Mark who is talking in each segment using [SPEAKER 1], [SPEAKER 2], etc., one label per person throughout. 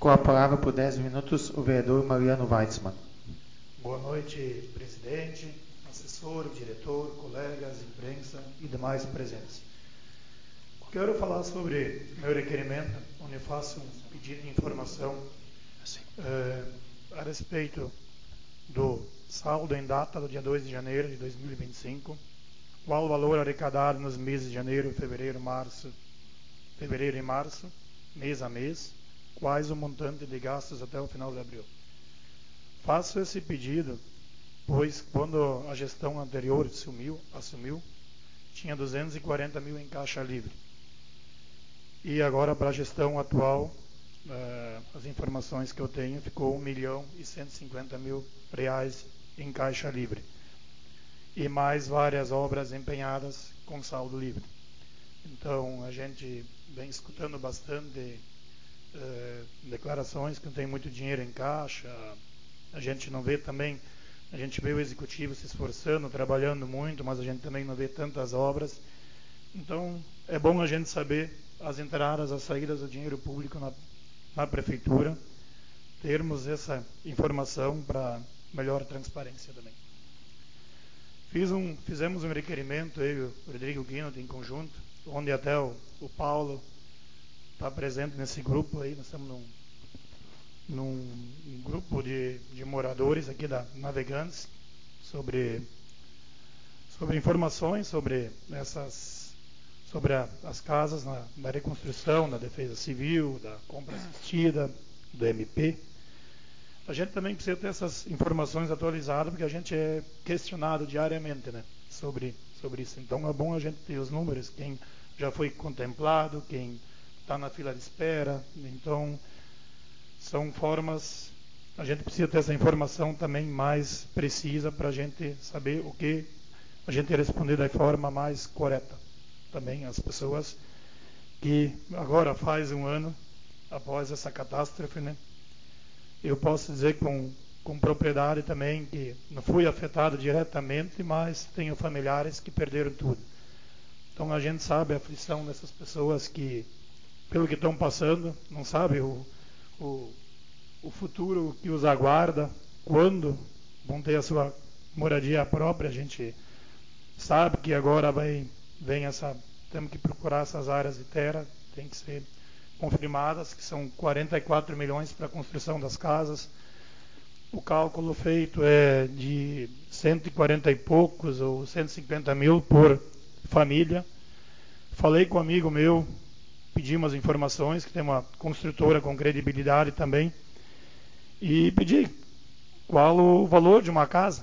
[SPEAKER 1] Com a palavra por 10 minutos, o vereador Mariano Weitzmann.
[SPEAKER 2] Boa noite, presidente, assessor, diretor, colegas, imprensa e demais presentes. Quero falar sobre meu requerimento, onde faço um pedido de informação a respeito do saldo em data do dia 2 de janeiro de 2025, qual o valor arrecadado nos meses de janeiro, fevereiro e março, mês a mês, quais o montante de gastos até o final de abril. Faço esse pedido, pois quando a gestão anterior assumiu, tinha 240 mil em caixa livre. E agora, para a gestão atual, as informações que eu tenho, ficou 1.150.000 reais em caixa livre. E mais várias obras empenhadas com saldo livre. Então, a gente vem escutando bastante declarações que não tem muito dinheiro em caixa. A gente não vê também, a gente vê o executivo se esforçando, trabalhando muito, mas a gente também não vê tantas obras. Então, é bom a gente saber as entradas, as saídas do dinheiro público na prefeitura, termos essa informação para melhor transparência também. Fizemos um requerimento, eu e o Rodrigo Guinot em conjunto, onde até o Paulo está presente nesse grupo aí. Nós estamos num grupo de moradores aqui da Navegantes sobre informações sobre as casas na reconstrução, na defesa civil, da compra assistida, do MP. A gente também precisa ter essas informações atualizadas, porque a gente é questionado diariamente, né, sobre isso. Então é bom a gente ter os números, quem já foi contemplado, quem está na fila de espera. Então, são formas, a gente precisa ter essa informação também mais precisa para a gente saber o que a gente responder da forma mais correta. Também as pessoas que agora faz um ano após essa catástrofe, né? Eu posso dizer com propriedade também que não fui afetado diretamente, mas tenho familiares que perderam tudo. Então a gente sabe a aflição dessas pessoas que, pelo que estão passando, não sabe o futuro que os aguarda, quando vão ter a sua moradia própria. A gente sabe que agora temos que procurar essas áreas de terra, tem que ser confirmadas, que são 44 milhões para a construção das casas. O cálculo feito é de 140 e poucos ou 150 mil por família. Falei com um amigo meu, pedi umas informações, que tem uma construtora com credibilidade também, e pedi qual o valor de uma casa,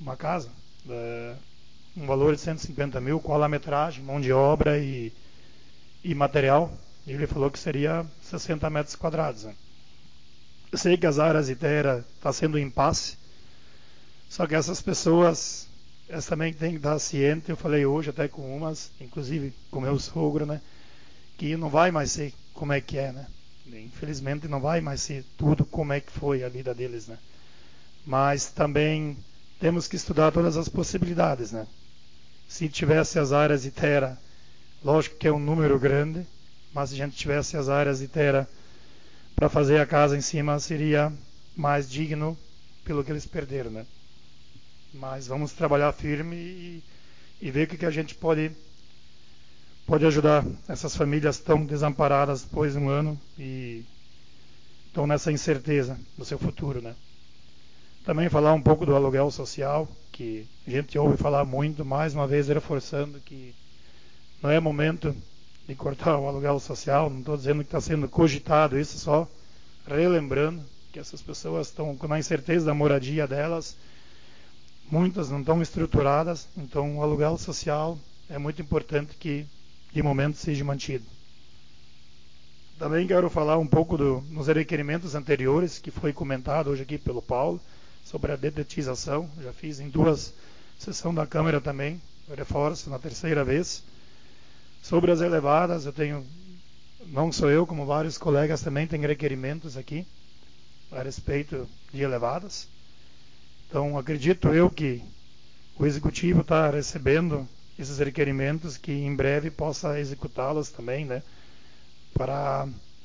[SPEAKER 2] um valor de 150 mil, qual a metragem, mão de obra e material. E ele falou que seria 60 metros quadrados. Né? Eu sei que as áreas de terra está sendo um impasse, só que essas pessoas, elas também têm que estar cientes. Eu falei hoje até com umas, inclusive com meu sogro, né, que não vai mais ser como é que é, né? Infelizmente não vai mais ser tudo como é que foi a vida deles, né? Mas também temos que estudar todas as possibilidades, né? Se tivesse as áreas de terra, lógico que é um número grande, mas se a gente tivesse as áreas de terra para fazer a casa em cima, seria mais digno pelo que eles perderam, né? Mas vamos trabalhar firme e ver o que a gente pode ajudar essas famílias tão desamparadas depois de um ano e estão nessa incerteza do seu futuro, né? Também falar um pouco do aluguel social, que a gente ouve falar muito, mais uma vez reforçando que não é momento de cortar o aluguel social. Não estou dizendo que está sendo cogitado isso, só relembrando que essas pessoas estão na incerteza da moradia delas, muitas não estão estruturadas, então o aluguel social é muito importante que de momento seja mantido. Também quero falar um pouco nos requerimentos anteriores, que foi comentado hoje aqui pelo Paulo, sobre a dedetização. Já fiz em 2 sessões da Câmara também, reforço na 3ª vez. Sobre as elevadas, eu tenho, não sou eu, como vários colegas também têm requerimentos aqui a respeito de elevadas. Então, acredito eu que o Executivo está recebendo esses requerimentos, que em breve possa executá-los também, né, para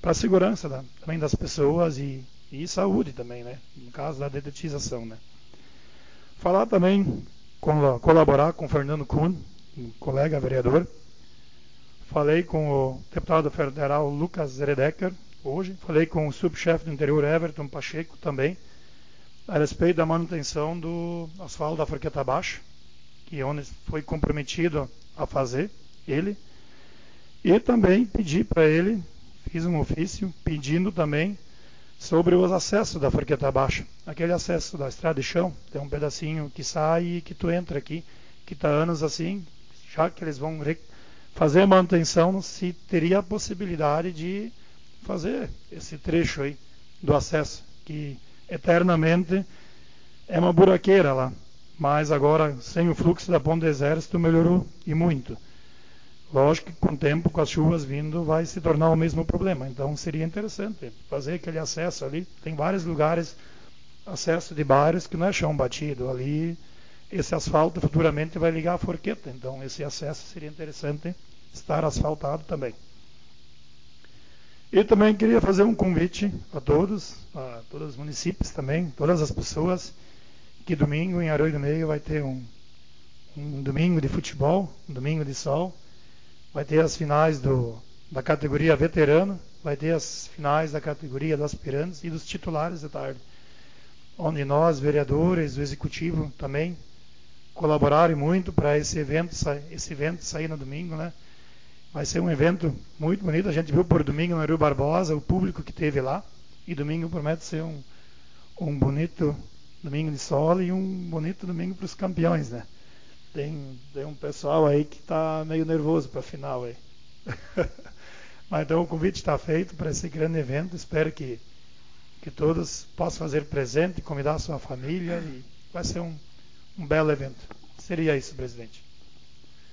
[SPEAKER 2] para a segurança também das pessoas e saúde também, né? No caso da dedetização, né? Falar também, colaborar com o Fernando Kuhn, um colega vereador. Falei com o deputado federal Lucas Zeredecker hoje. Falei com o subchefe do interior Everton Pacheco também, a respeito da manutenção do asfalto da Forqueta Baixa, que é onde foi comprometido a fazer ele. E também pedi para ele, fiz um ofício pedindo também sobre os acessos da Forqueta Baixa. Aquele acesso da estrada de chão, tem um pedacinho que sai e que tu entra aqui, que está anos assim, já que eles vão fazer a manutenção, se teria a possibilidade de fazer esse trecho aí do acesso, que eternamente é uma buraqueira lá, mas agora sem o fluxo da Ponte do Exército melhorou e muito. Lógico que com o tempo, com as chuvas vindo, vai se tornar o mesmo problema. Então seria interessante fazer aquele acesso ali. Tem vários lugares, acesso de bairros que não é chão batido. Ali, esse asfalto futuramente vai ligar a Forqueta. Então esse acesso seria interessante estar asfaltado também. E também queria fazer um convite a todos os municípios também, todas as pessoas, que domingo em Arroio do Meio vai ter um domingo de futebol, um domingo de sol. Vai ter as finais da categoria veterano, vai ter as finais da categoria dos aspirantes e dos titulares de tarde, onde nós, vereadores, o executivo também, colaborarem muito para esse evento sair no domingo, né? Vai ser um evento muito bonito, a gente viu por domingo no Rio Barbosa, o público que teve lá, e domingo promete ser um bonito domingo de sol e um bonito domingo para os campeões, né? Tem um pessoal aí que está meio nervoso para a final aí. Mas então o convite está feito para esse grande evento. Espero que todos possam fazer presente, convidar a sua família e vai ser um belo evento. Seria isso, presidente.